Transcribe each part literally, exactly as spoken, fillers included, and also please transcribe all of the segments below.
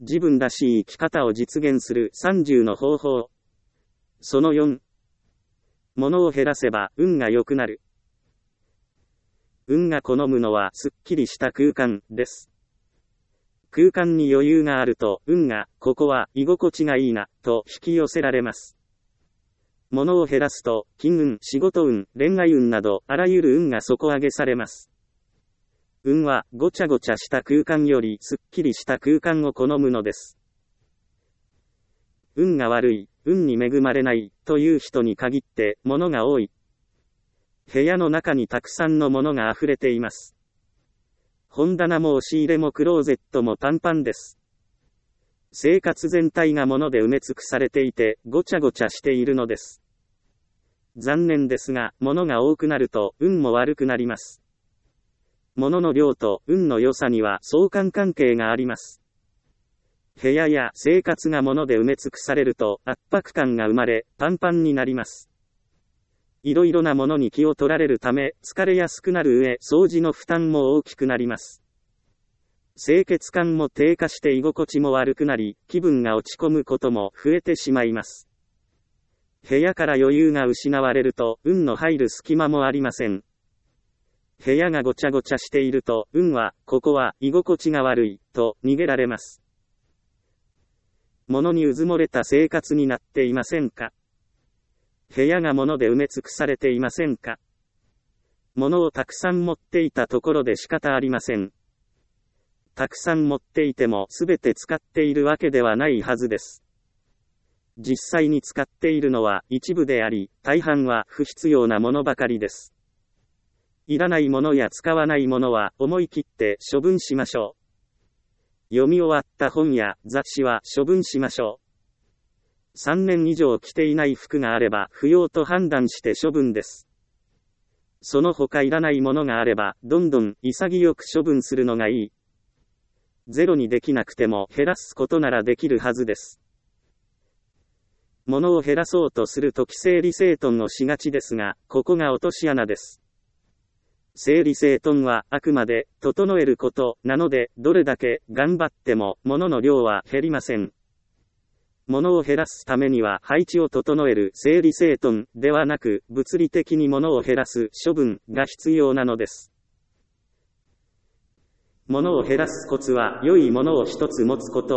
自分らしい生き方を実現するさんじゅうの方法。そのよん。物を減らせば運が良くなる。運が好むのはすっきりした空間です。空間に余裕があると運が、ここは居心地がいいな、と引き寄せられます。物を減らすと、金運、仕事運、恋愛運など、あらゆる運が底上げされます。運は、ごちゃごちゃした空間よりすっきりした空間を好むのです。運が悪い、運に恵まれない、という人に限って、物が多い。部屋の中にたくさんの物が溢れています。本棚も押し入れもクローゼットもパンパンです。生活全体が物で埋め尽くされていて、ごちゃごちゃしているのです。残念ですが、物が多くなると、運も悪くなります。物の量と運の良さには相関関係があります。部屋や生活が物で埋め尽くされると、圧迫感が生まれ、パンパンになります。いろいろなものに気を取られるため、疲れやすくなる上、掃除の負担も大きくなります。清潔感も低下して居心地も悪くなり、気分が落ち込むことも増えてしまいます。部屋から余裕が失われると、運の入る隙間もありません。部屋がごちゃごちゃしていると、運は、ここは居心地が悪い、と逃げられます。物にうずもれた生活になっていませんか？部屋が物で埋め尽くされていませんか？物をたくさん持っていたところで仕方ありません。たくさん持っていてもすべて使っているわけではないはずです。実際に使っているのは一部であり、大半は不必要なものばかりです。いらないものや使わないものは思い切って処分しましょう。読み終わった本や雑誌は処分しましょう。さんねん以上着ていない服があれば不要と判断して処分です。その他いらないものがあればどんどん潔く処分するのがいい。ゼロにできなくても減らすことならできるはずです。物を減らそうとするとき整理整頓をしがちですが、ここが落とし穴です。整理整頓はあくまで整えることなので、どれだけ頑張っても物の量は減りません。物を減らすためには配置を整える整理整頓ではなく、物理的に物を減らす処分が必要なのです。物を減らすコツは良いものを一つ持つこと。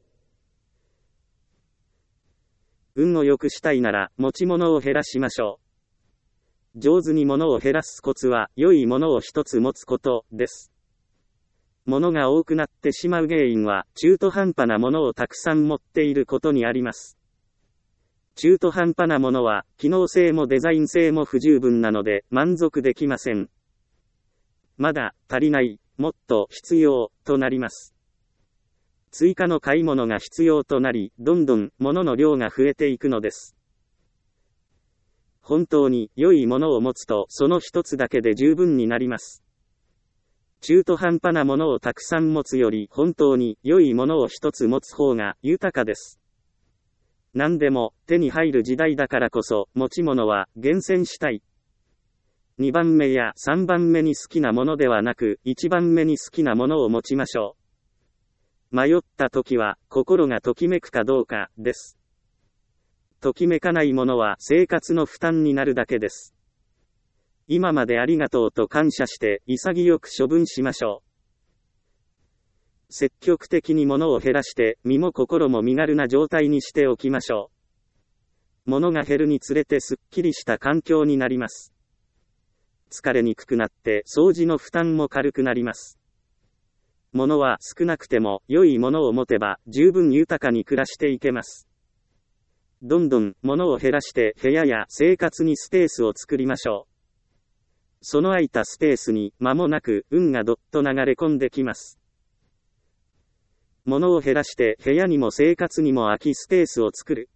運を良くしたいなら持ち物を減らしましょう。上手に物を減らすコツは良いものを一つ持つことです。物が多くなってしまう原因は中途半端なものをたくさん持っていることにあります。中途半端なものは機能性もデザイン性も不十分なので満足できません。まだ足りない、もっと必要となります。追加の買い物が必要となり、どんどん物の量が増えていくのです。本当に良いものを持つとその一つだけで十分になります。中途半端なものをたくさん持つより本当に良いものを一つ持つ方が豊かです。何でも手に入る時代だからこそ持ち物は厳選したい。にばんめやさんばんめに好きなものではなくいちばんめに好きなものを持ちましょう。迷った時は心がときめくかどうかです。ときめかないものは生活の負担になるだけです。今までありがとうと感謝して潔く処分しましょう。積極的に物を減らして身も心も身軽な状態にしておきましょう。物が減るにつれてすっきりした環境になります。疲れにくくなって掃除の負担も軽くなります。物は少なくても良いものを持てば十分豊かに暮らしていけます。どんどん物を減らして部屋や生活にスペースを作りましょう。その空いたスペースに間もなく運がどっと流れ込んできます。物を減らして部屋にも生活にも空きスペースを作る。